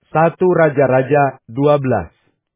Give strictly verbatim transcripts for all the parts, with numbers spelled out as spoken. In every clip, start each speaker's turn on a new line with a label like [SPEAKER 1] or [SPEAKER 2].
[SPEAKER 1] satu Raja-Raja dua belas.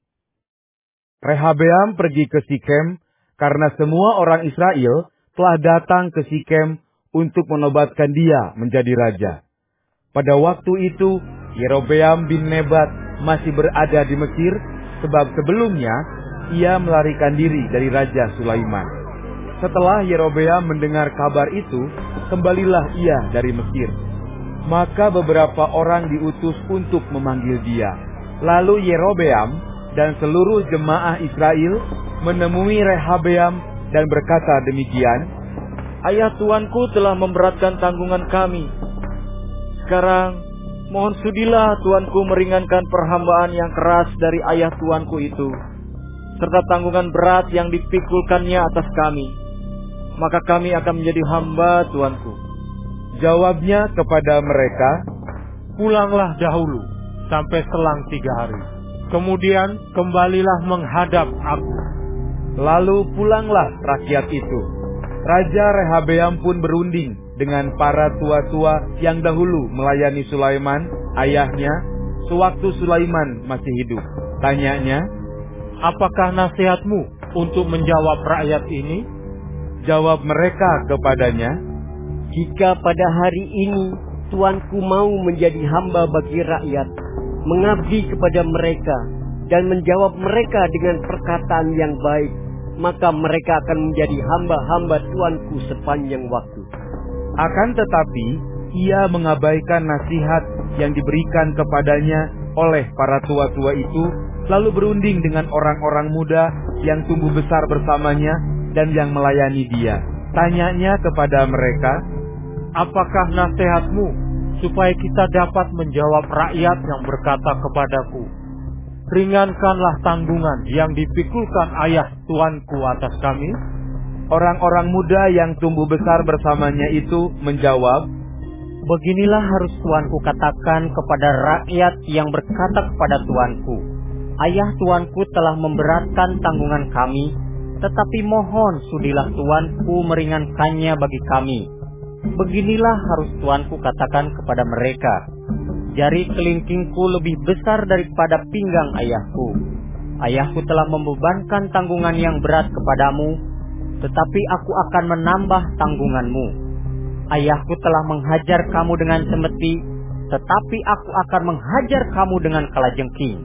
[SPEAKER 1] Rehabeam pergi ke Sikem karena semua orang Israel telah datang ke Sikem untuk menobatkan dia menjadi raja. Pada waktu itu, Yerobeam bin Nebat masih berada di Mesir, sebab sebelumnya ia melarikan diri dari Raja Sulaiman. Setelah Yerobeam mendengar kabar itu, kembalilah ia dari Mesir. Maka beberapa orang diutus untuk memanggil dia. Lalu Yerobeam dan seluruh jemaah Israel menemui Rehabeam dan berkata demikian, "Ayah tuanku telah memberatkan tanggungan kami. Sekarang, mohon sudilah tuanku meringankan perhambaan yang keras dari ayah tuanku itu, serta tanggungan berat yang dipikulkannya atas kami. Maka kami akan menjadi hamba tuanku." Jawabnya kepada mereka,
[SPEAKER 2] "Pulanglah dahulu sampai selang tiga hari. Kemudian kembalilah menghadap aku."
[SPEAKER 1] Lalu pulanglah rakyat itu. Raja Rehabeam pun berunding dengan para tua-tua yang dahulu melayani Sulaiman, ayahnya, sewaktu Sulaiman masih hidup. Tanyanya,
[SPEAKER 2] "Apakah nasihatmu untuk menjawab rakyat ini?"
[SPEAKER 1] Jawab mereka kepadanya,
[SPEAKER 3] "Jika pada hari ini tuanku mau menjadi hamba bagi rakyat, mengabdi kepada mereka, dan menjawab mereka dengan perkataan yang baik, maka mereka akan menjadi hamba-hamba tuanku sepanjang waktu.
[SPEAKER 1] Akan tetapi, ia mengabaikan nasihat yang diberikan kepadanya oleh para tua-tua itu, lalu berunding dengan orang-orang muda yang tumbuh besar bersamanya dan yang melayani dia. Tanyanya kepada mereka,
[SPEAKER 2] "Apakah nasihatmu supaya kita dapat menjawab rakyat yang berkata kepadaku, 'Ringankanlah tanggungan yang dipikulkan ayah tuanku atas kami'?"
[SPEAKER 1] Orang-orang muda yang tumbuh besar bersamanya itu menjawab,
[SPEAKER 3] "Beginilah harus tuanku katakan kepada rakyat yang berkata kepada tuanku, 'Ayah tuanku telah memberatkan tanggungan kami, tetapi mohon sudilah tuanku meringankannya bagi kami.' Beginilah harus tuanku katakan kepada mereka, 'Jari kelingkingku lebih besar daripada pinggang ayahku. Ayahku telah membebankan tanggungan yang berat kepadamu, tetapi aku akan menambah tanggunganmu. Ayahku telah menghajar kamu dengan cemeti, tetapi aku akan menghajar kamu dengan kalajengking.'"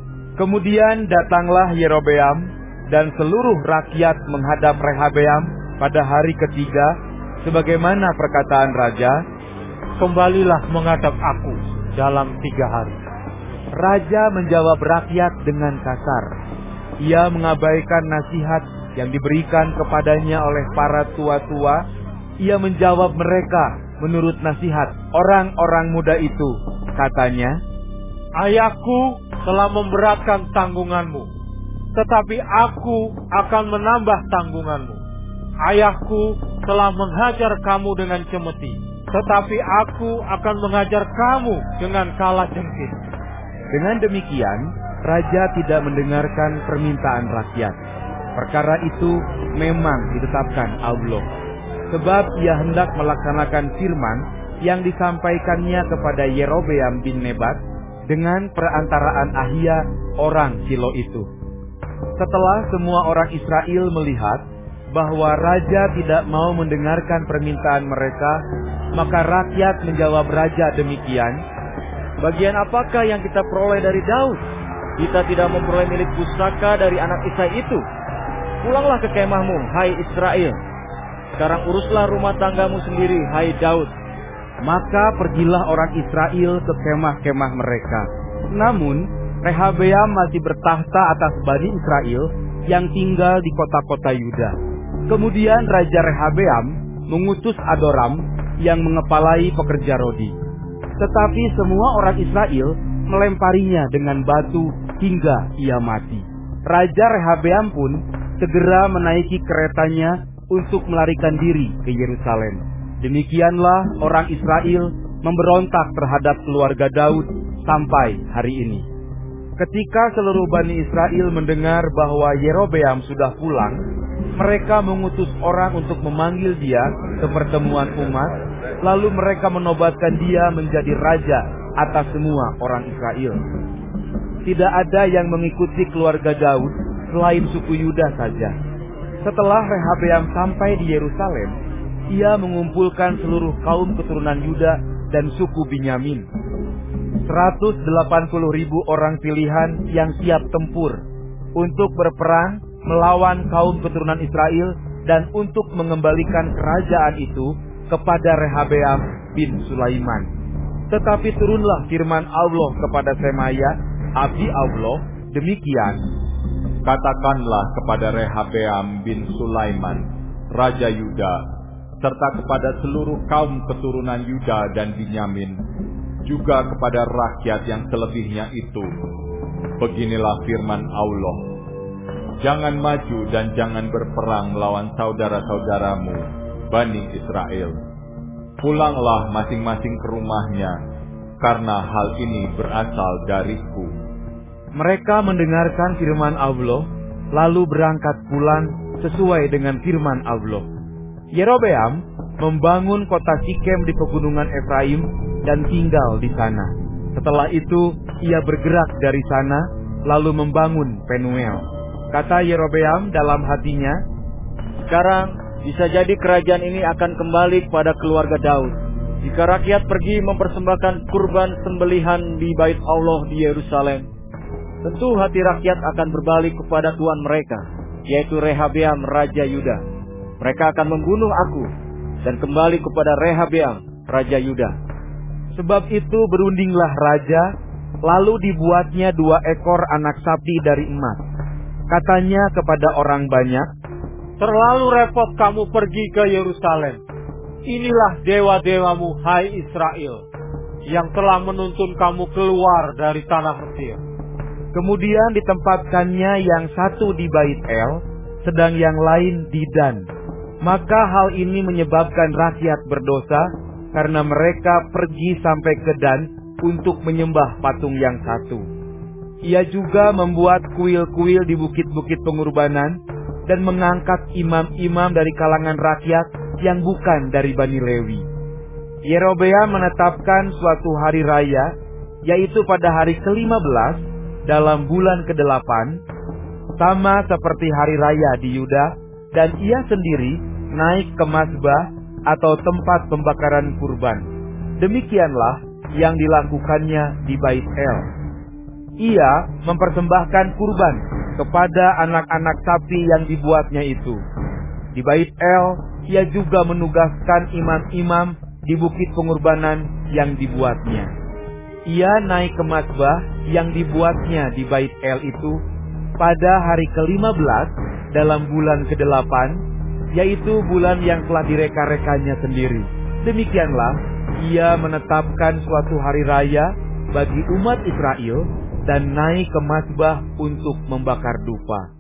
[SPEAKER 1] Kemudian datanglah Yerobeam dan seluruh rakyat menghadap Rehabeam pada hari ketiga, sebagaimana perkataan raja,
[SPEAKER 2] "Kembalilah menghadap aku dalam tiga hari."
[SPEAKER 1] Raja menjawab rakyat dengan kasar. Ia mengabaikan nasihat yang diberikan kepadanya oleh para tua-tua. Ia menjawab mereka menurut nasihat orang-orang muda itu. Katanya,
[SPEAKER 2] "Ayahku telah memberatkan tanggunganmu, tetapi aku akan menambah tanggunganmu. Ayahku telah menghajar kamu dengan cemeti, tetapi aku akan menghajar kamu dengan kalajengking."
[SPEAKER 1] Dengan demikian, raja tidak mendengarkan permintaan rakyat. Perkara itu memang ditetapkan Allah, sebab ia hendak melaksanakan firman yang disampaikannya kepada Yerobeam bin Nebat dengan perantaraan Ahia orang Silo itu. Setelah semua orang Israel melihat bahwa raja tidak mau mendengarkan permintaan mereka, maka rakyat menjawab raja demikian, "Bagian apakah yang kita peroleh dari Daud? Kita tidak memperoleh milik pusaka dari anak Isai itu. Pulanglah ke kemahmu, hai Israel. Sekarang uruslah rumah tanggamu sendiri, hai Daud." Maka pergilah orang Israel ke kemah-kemah mereka. Namun, Rehabeam masih bertahta atas Bani Israel yang tinggal di kota-kota Yuda. Kemudian Raja Rehabeam mengutus Adoram yang mengepalai pekerja rodi. Tetapi semua orang Israel melemparinya dengan batu hingga ia mati. Raja Rehabeam pun segera menaiki keretanya untuk melarikan diri ke Yerusalem. Demikianlah orang Israel memberontak terhadap keluarga Daud sampai hari ini. Ketika seluruh Bani Israel mendengar bahwa Yerobeam sudah pulang, mereka mengutus orang untuk memanggil dia ke pertemuan umat, lalu mereka menobatkan dia menjadi raja atas semua orang Israel. Tidak ada yang mengikuti keluarga Daud selain suku Yuda saja. Setelah Rehabeam sampai di Yerusalem, ia mengumpulkan seluruh kaum keturunan Yuda dan suku Binyamin. seratus delapan puluh ribu orang pilihan yang siap tempur untuk berperang melawan kaum keturunan Israel dan untuk mengembalikan kerajaan itu kepada Rehabeam bin Sulaiman. Tetapi turunlah firman Allah kepada Semaya, abdi Allah, demikian:
[SPEAKER 4] Katakanlah kepada Rehabeam bin Sulaiman, Raja Yuda, serta kepada seluruh kaum keturunan Yuda dan Binyamin, juga kepada rakyat yang selebihnya itu, beginilah firman Allah: jangan maju dan jangan berperang melawan saudara-saudaramu, Bani Israel. Pulanglah masing-masing ke rumahnya, karena hal ini berasal dariku.
[SPEAKER 1] Mereka mendengarkan firman Allah, lalu berangkat pulang sesuai dengan firman Allah. Yerobeam membangun kota Sikem di pegunungan Efraim dan tinggal di sana. Setelah itu, ia bergerak dari sana, lalu membangun Penuel. Kata Yerobeam dalam hatinya,
[SPEAKER 3] sekarang bisa jadi kerajaan ini akan kembali kepada keluarga Daud, jika rakyat pergi mempersembahkan kurban sembelihan di bait Allah di Yerusalem. Tentu hati rakyat akan berbalik kepada tuan mereka, yaitu Rehabeam Raja Yuda. Mereka akan membunuh aku dan kembali kepada Rehabeam Raja Yuda.
[SPEAKER 1] Sebab itu berundinglah raja, lalu dibuatnya dua ekor anak sapi dari emas. Katanya kepada orang banyak,
[SPEAKER 2] terlalu repot kamu pergi ke Yerusalem. Inilah dewa-dewamu, hai Israel, yang telah menuntun kamu keluar dari tanah Mesir.
[SPEAKER 1] Kemudian ditempatkannya yang satu di Bait El, sedang yang lain di Dan. Maka hal ini menyebabkan rakyat berdosa, karena mereka pergi sampai ke Dan untuk menyembah patung yang satu. Ia juga membuat kuil-kuil di bukit-bukit pengorbanan, dan mengangkat imam-imam dari kalangan rakyat yang bukan dari Bani Lewi. Yerobeam menetapkan suatu hari raya, yaitu pada hari kelima belas dalam bulan kedelapan, sama seperti hari raya di Yuda, dan ia sendiri naik ke mazbah atau tempat pembakaran kurban. Demikianlah yang dilakukannya di Bait El. Ia mempersembahkan kurban kepada anak-anak sapi yang dibuatnya itu. Di Bait El, ia juga menugaskan imam-imam di bukit pengorbanan yang dibuatnya. Ia naik ke mazbah yang dibuatnya di Bait El itu pada hari kelima belas dalam bulan kedelapan, yaitu bulan yang telah direka-rekanya sendiri. Demikianlah ia menetapkan suatu hari raya bagi umat Israel dan naik ke mazbah untuk membakar dupa.